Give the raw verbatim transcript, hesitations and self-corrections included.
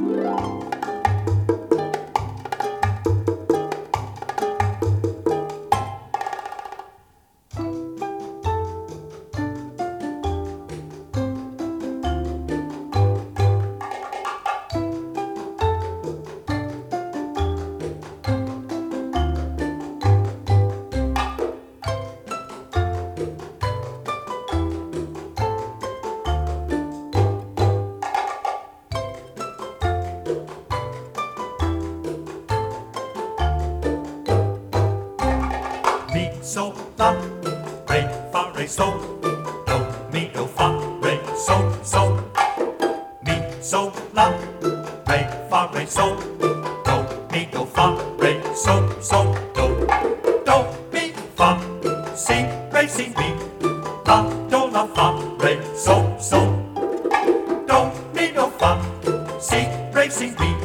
sol, la, re, fa, re, sol, do, mi, do, fa, re, sol, sol, mi, sol, la, re, fa, re, sol, do, mi, do, fa, re, sol, sol, do, do, mi, fa, si, re, si, mi, la, do, la, fa, re, sol, sol, do, mi, do, fa, si, re, si, mi.